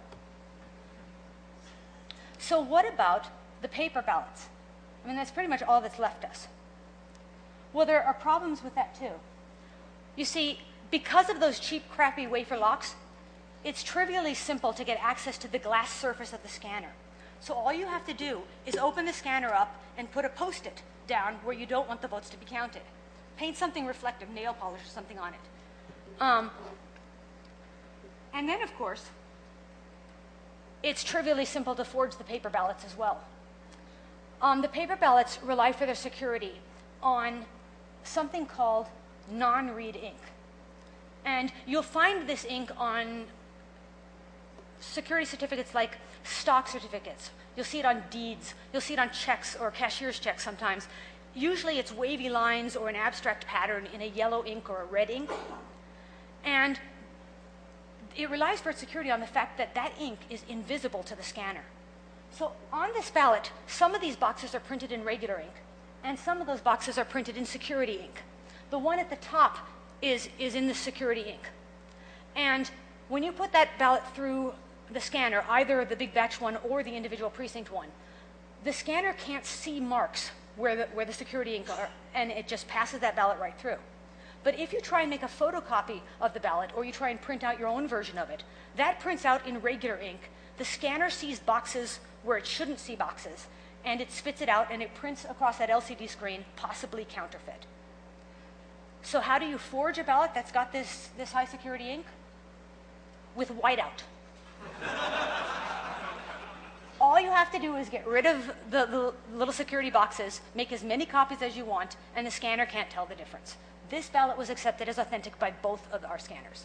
So what about the paper ballots? I mean, that's pretty much all that's left us. Well, there are problems with that, too. You see, because of those cheap, crappy wafer locks, it's trivially simple to get access to the glass surface of the scanner. So all you have to do is open the scanner up and put a Post-it down where you don't want the votes to be counted. Paint something reflective, nail polish or something on it. Um, and then, of course, it's trivially simple to forge the paper ballots as well. Um, the paper ballots rely for their security on something called non-read ink. And you'll find this ink on security certificates like stock certificates. You'll see it on deeds. You'll see it on checks or cashier's checks sometimes. Usually it's wavy lines or an abstract pattern in a yellow ink or a red ink. And it relies for its security on the fact that that ink is invisible to the scanner. So on this ballot, some of these boxes are printed in regular ink, and some of those boxes are printed in security ink. The one at the top is, is in the security ink. And when you put that ballot through the scanner, either the big batch one or the individual precinct one, the scanner can't see marks where the, where the security ink are, and it just passes that ballot right through. But if you try and make a photocopy of the ballot, or you try and print out your own version of it, that prints out in regular ink. The scanner sees boxes where it shouldn't see boxes, and it spits it out, and it prints across that L C D screen, possibly counterfeit. So how do you forge a ballot that's got this, this high security ink? With whiteout. All you have to do is get rid of the, the little security boxes, make as many copies as you want, and the scanner can't tell the difference. This ballot was accepted as authentic by both of our scanners.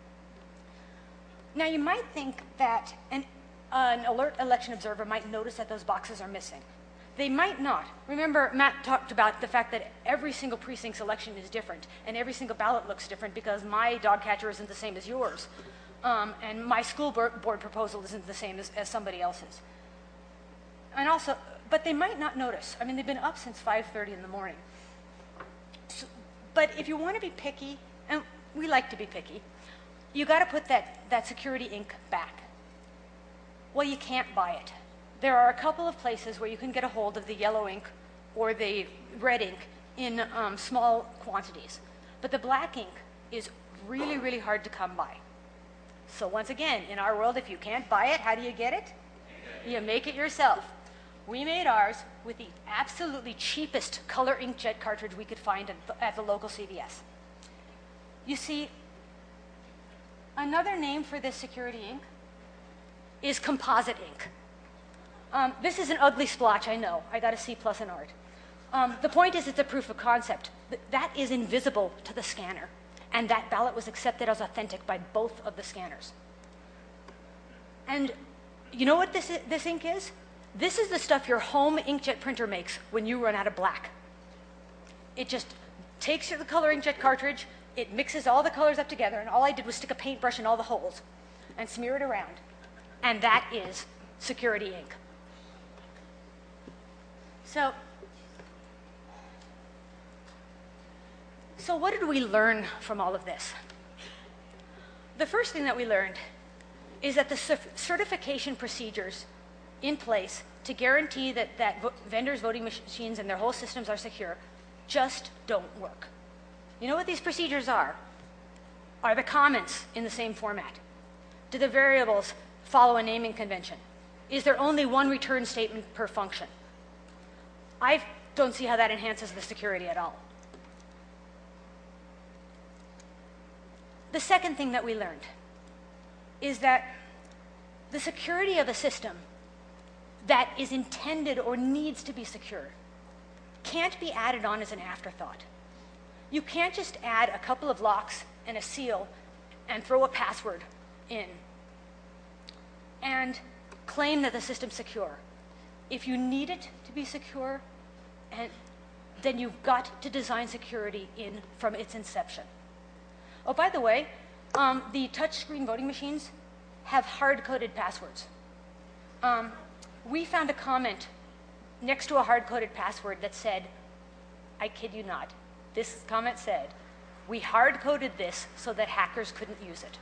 Now, you might think that an, an alert election observer might notice that those boxes are missing. They might not. Remember, Matt talked about the fact that every single precinct's election is different, and every single ballot looks different because my dog catcher isn't the same as yours, um, and my school board proposal isn't the same as, as somebody else's. And also, but they might not notice. I mean, they've been up since five thirty in the morning. So, but if you want to be picky, and we like to be picky, you got to put that, that security ink back. Well, you can't buy it. There are a couple of places where you can get a hold of the yellow ink or the red ink in um, small quantities. But the black ink is really, really hard to come by. So once again, in our world, if you can't buy it, how do you get it? You make it yourself. We made ours with the absolutely cheapest color inkjet cartridge we could find at the, at the local C V S. You see, another name for this security ink is composite ink. Um, this is an ugly splotch, I know. I got a C plus in art. Um, the point is it's a proof of concept. Th- that is invisible to the scanner, and that ballot was accepted as authentic by both of the scanners. And you know what this, I- this ink is? This is the stuff your home inkjet printer makes when you run out of black. It just takes the color inkjet cartridge, it mixes all the colors up together, and all I did was stick a paintbrush in all the holes and smear it around. And that is security ink. So, so what did we learn from all of this? The first thing that we learned is that the certification procedures in place to guarantee that, that vo- vendors' voting machines and their whole systems are secure just don't work. You know what these procedures are? Are the comments in the same format? Do the variables follow a naming convention? Is there only one return statement per function? I don't see how that enhances the security at all. The second thing that we learned is that the security of a system that is intended or needs to be secure can't be added on as an afterthought. You can't just add a couple of locks and a seal and throw a password in and claim that the system's secure. If you need it to be secure, and then you've got to design security in from its inception. Oh, by the way, um, the touchscreen voting machines have hard-coded passwords. Um, we found a comment next to a hard-coded password that said, I kid you not, this comment said, we hard-coded this so that hackers couldn't use it.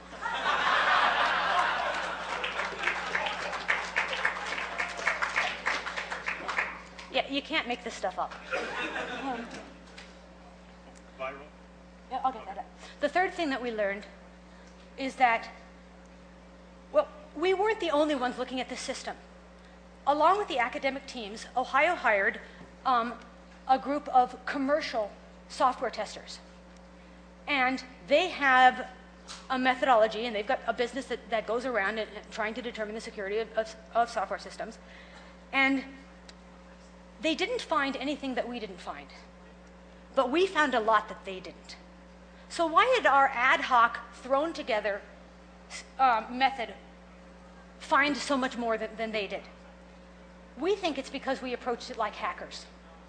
Yeah, you can't make this stuff up. Um, Viral? yeah, I'll get that up. The third thing that we learned is that, well, we weren't the only ones looking at this system. Along with the academic teams, Ohio hired um, a group of commercial software testers. And they have a methodology, and they've got a business that, that goes around and, and trying to determine the security of, of, of software systems. And they didn't find anything that we didn't find, but we found a lot that they didn't. So why did our ad hoc, thrown together uh, method find so much more than, than they did? We think it's because we approached it like hackers.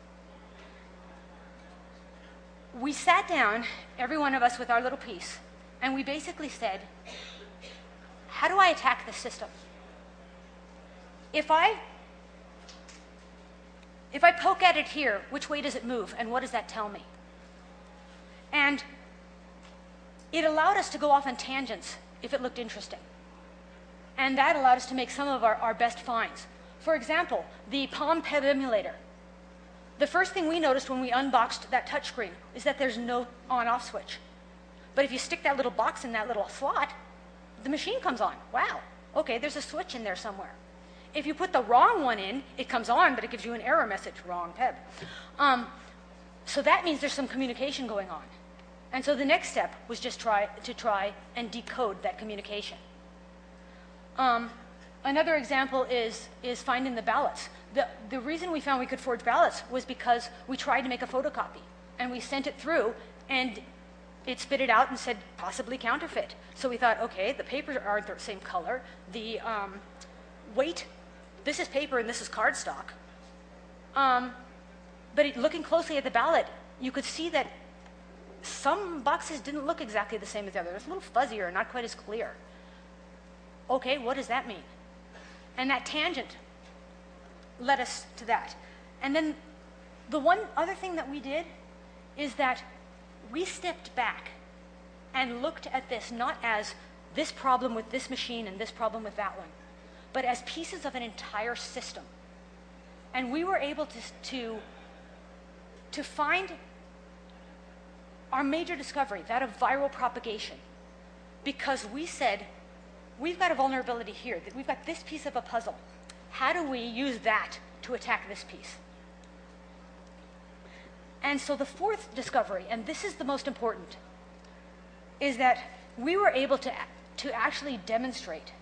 We sat down, every one of us with our little piece, and we basically said, how do I attack the system? If I If I poke at it here, which way does it move, and what does that tell me? And it allowed us to go off on tangents if it looked interesting. And that allowed us to make some of our, our best finds. For example, the Palm P E B emulator. The first thing we noticed when we unboxed that touchscreen is that there's no on-off switch. But if you stick that little box in that little slot, the machine comes on. Wow, okay, there's a switch in there somewhere. If you put the wrong one in, it comes on, but it gives you an error message, wrong P E B. Um, so that means there's some communication going on. And so the next step was just try to try and decode that communication. Um, another example is, is finding the ballots. The, the reason we found we could forge ballots was because we tried to make a photocopy. And we sent it through, and it spit it out and said possibly counterfeit. So we thought, okay, the papers aren't the same color. The um, weight, this is paper and this is cardstock. Um, but it, looking closely at the ballot, you could see that some boxes didn't look exactly the same as the other. It was a little fuzzier, not quite as clear. Okay, what does that mean? And that tangent led us to that. And then the one other thing that we did is that we stepped back and looked at this not as this problem with this machine and this problem with that one, but as pieces of an entire system. And we were able to, to, to find our major discovery, that of viral propagation, because we said, we've got a vulnerability here, that we've got this piece of a puzzle. How do we use that to attack this piece? And so the fourth discovery, and this is the most important, is that we were able to, to actually demonstrate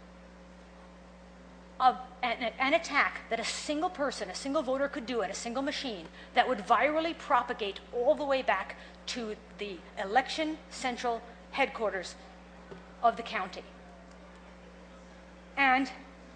a, an, an attack that a single person, a single voter could do at a single machine that would virally propagate all the way back to the election central headquarters of the county. And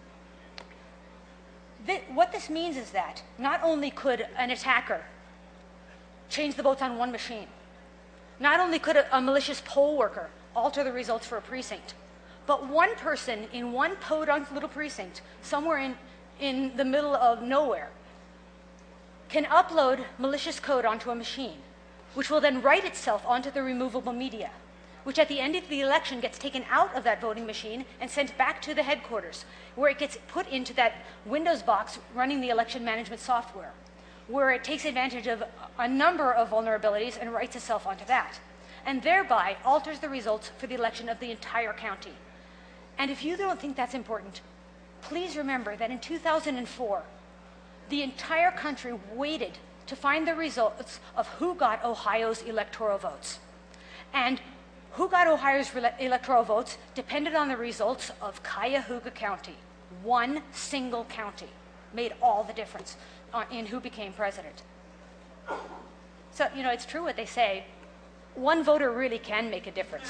th- what this means is that not only could an attacker change the votes on one machine, not only could a, a malicious poll worker alter the results for a precinct, but one person in one podunk little precinct, somewhere in, in the middle of nowhere, can upload malicious code onto a machine, which will then write itself onto the removable media, which at the end of the election gets taken out of that voting machine and sent back to the headquarters, where it gets put into that Windows box running the election management software, where it takes advantage of a number of vulnerabilities and writes itself onto that, and thereby alters the results for the election of the entire county. And if you don't think that's important, please remember that in two thousand four, the entire country waited to find the results of who got Ohio's electoral votes. And who got Ohio's re- electoral votes depended on the results of Cuyahoga County. One single county made all the difference uh, in who became president. So, you know, it's true what they say. One voter really can make a difference.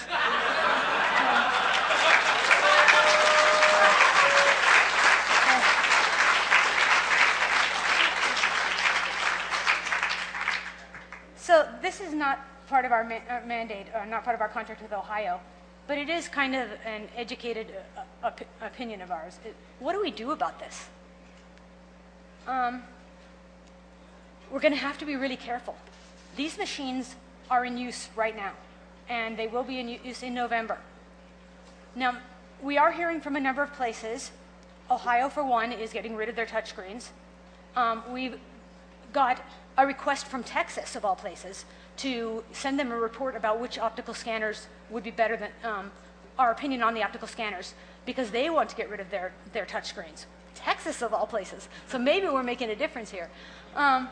So this is not part of our ma- uh, mandate, or not part of our contract with Ohio, but it is kind of an educated uh, op- opinion of ours. It, what do we do about this? Um, we're going to have to be really careful. These machines are in use right now, and they will be in use in November. Now, we are hearing from a number of places. Ohio, for one, is getting rid of their touchscreens. Um, we've got a request from Texas, of all places, to send them a report about which optical scanners would be better than um, our opinion on the optical scanners, because they want to get rid of their, their touchscreens. Texas, of all places. So maybe we're making a difference here. Um,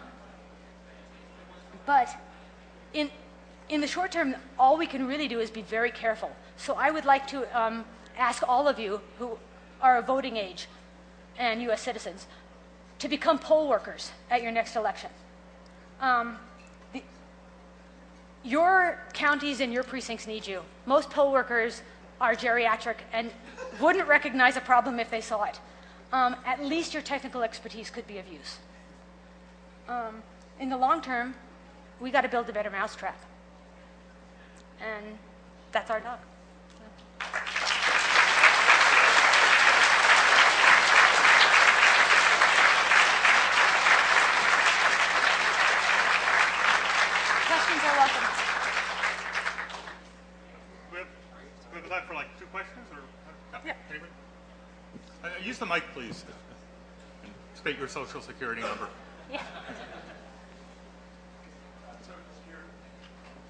but in, in the short term, all we can really do is be very careful. So I would like to um, ask all of you who are of voting age and U S citizens to become poll workers at your next election. Um, the, your counties and your precincts need you. Most poll workers are geriatric and wouldn't recognize a problem if they saw it. Um, at least your technical expertise could be of use. Um, in the long term, we got to build a better mousetrap. And that's our talk. Questions are welcome. We have, we have time for like two questions, or no, Yeah. anybody? Uh, use the mic, please, and state your social security number. Yeah.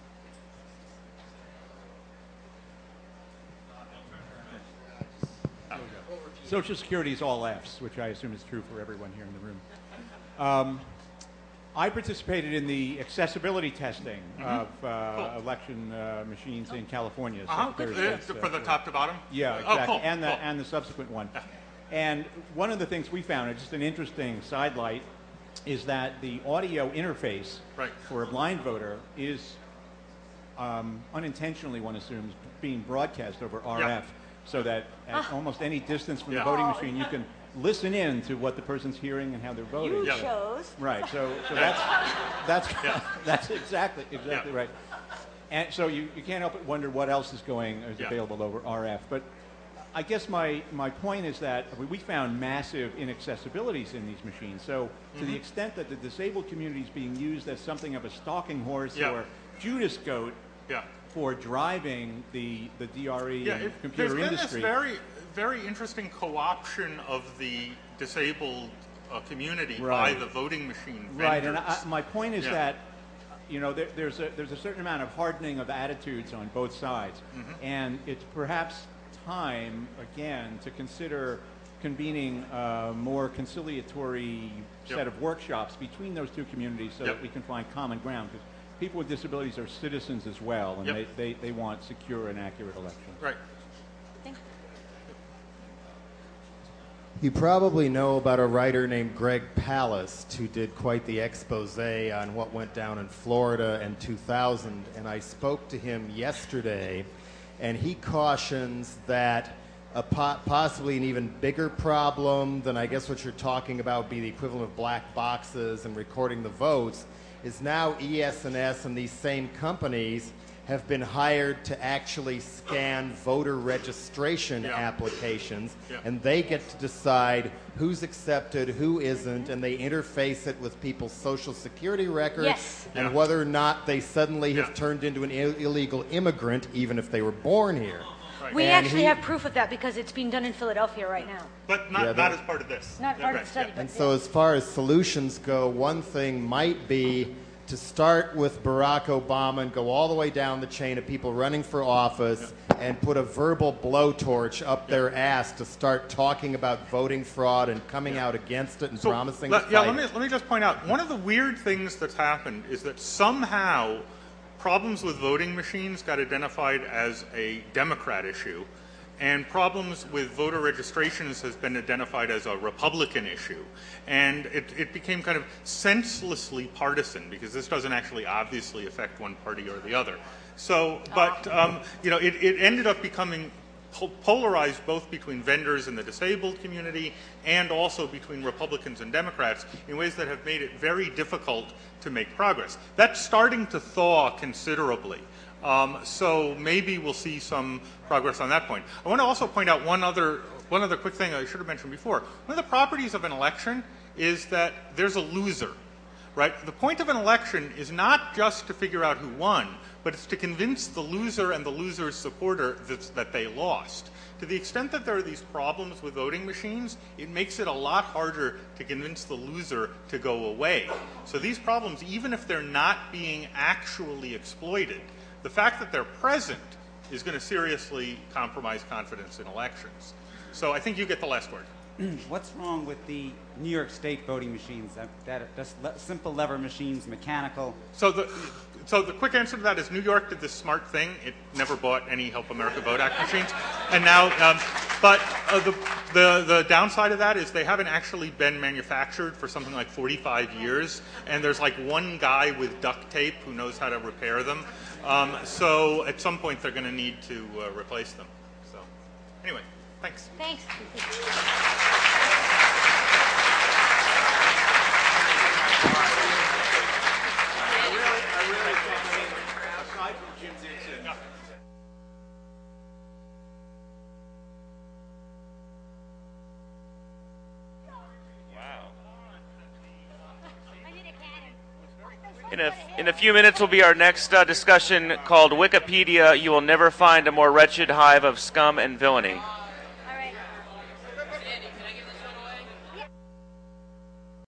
Uh, Social Security is all Fs, which I assume is true for everyone here in the room. Um, I participated in the accessibility testing mm-hmm. of uh, cool. election uh, machines in California. Uh-huh. So uh, for the top to bottom? Yeah, exactly. Oh, cool. And, the, cool. and the subsequent one. And one of the things we found, just an interesting sidelight, is that the audio interface right. for a blind voter is um, unintentionally, one assumes, being broadcast over R F, yeah. so that at ah. almost any distance from yeah. the voting machine, you can listen in to what the person's hearing and how they're voting. You yeah. chose. Right. So, so that's that's yeah. that's exactly exactly yeah. right. And so you, you can't help but wonder what else is going is yeah. available over R F. But I guess my, my point is that we found massive inaccessibilities in these machines. So mm-hmm. to the extent that the disabled community is being used as something of a stalking horse yeah. or Judas goat yeah. for driving the the D R E yeah, and it, computer there's industry. Been this very very interesting co-option of the disabled uh, community right. by the voting machine vendors. Right, and I, my point is yeah. that you know there, there's a there's a certain amount of hardening of attitudes on both sides, mm-hmm. and it's perhaps time again to consider convening a more conciliatory yep. set of workshops between those two communities so yep. that we can find common ground. Because people with disabilities are citizens as well, and yep. they, they, they want secure and accurate elections. Right. You probably know about a writer named Greg Palast who did quite the expose on what went down in Florida in two thousand, and I spoke to him yesterday, and he cautions that a po- possibly an even bigger problem than I guess what you're talking about would be the equivalent of black boxes and recording the votes, is now E S and S and these same companies have been hired to actually scan voter registration yeah. applications, yeah. and they get to decide who's accepted, who isn't, and they interface it with people's social security records, yes. and yeah. whether or not they suddenly yeah. have turned into an Ill- illegal immigrant, even if they were born here. Right. We and actually he, have proof of that because it's being done in Philadelphia right now. But not, yeah, not as part of this. Not yeah, part right. of the study. Yeah. But and so as far as solutions go, one thing might be to start with Barack Obama and go all the way down the chain of people running for office yeah. and put a verbal blowtorch up yeah. their ass to start talking about voting fraud and coming yeah. out against it and so promising let, to yeah, fight let me, it. let me just point out, one of the weird things that's happened is that somehow problems with voting machines got identified as a Democrat issue, and problems with voter registrations has been identified as a Republican issue. And it, it became kind of senselessly partisan because this doesn't actually obviously affect one party or the other. So, but, um, you know, it, it ended up becoming po- polarized both between vendors and the disabled community and also between Republicans and Democrats in ways that have made it very difficult to make progress. That's starting to thaw considerably. Um, so maybe we'll see some progress on that point. I want to also point out one other one other quick thing I should have mentioned before. One of the properties of an election is that there's a loser, right? The point of an election is not just to figure out who won, but it's to convince the loser and the loser's supporter that, that they lost. To the extent that there are these problems with voting machines, it makes it a lot harder to convince the loser to go away. So these problems, even if they're not being actually exploited, the fact that they're present is going to seriously compromise confidence in elections. So I think you get the last word. What's wrong with the New York State voting machines? That, that are just le- simple lever machines, mechanical. So the so the quick answer to that is New York did this smart thing. It never bought any Help America Vote Act machines, and now. Um, but uh, the the the downside of that is they haven't actually been manufactured for something like forty-five years, and there's like one guy with duct tape who knows how to repair them. Um, so at some point they're going to need to uh, replace them. So anyway, thanks. Thanks. In a, in a few minutes will be our next uh, discussion called Wikipedia. You will never find a more wretched hive of scum and villainy.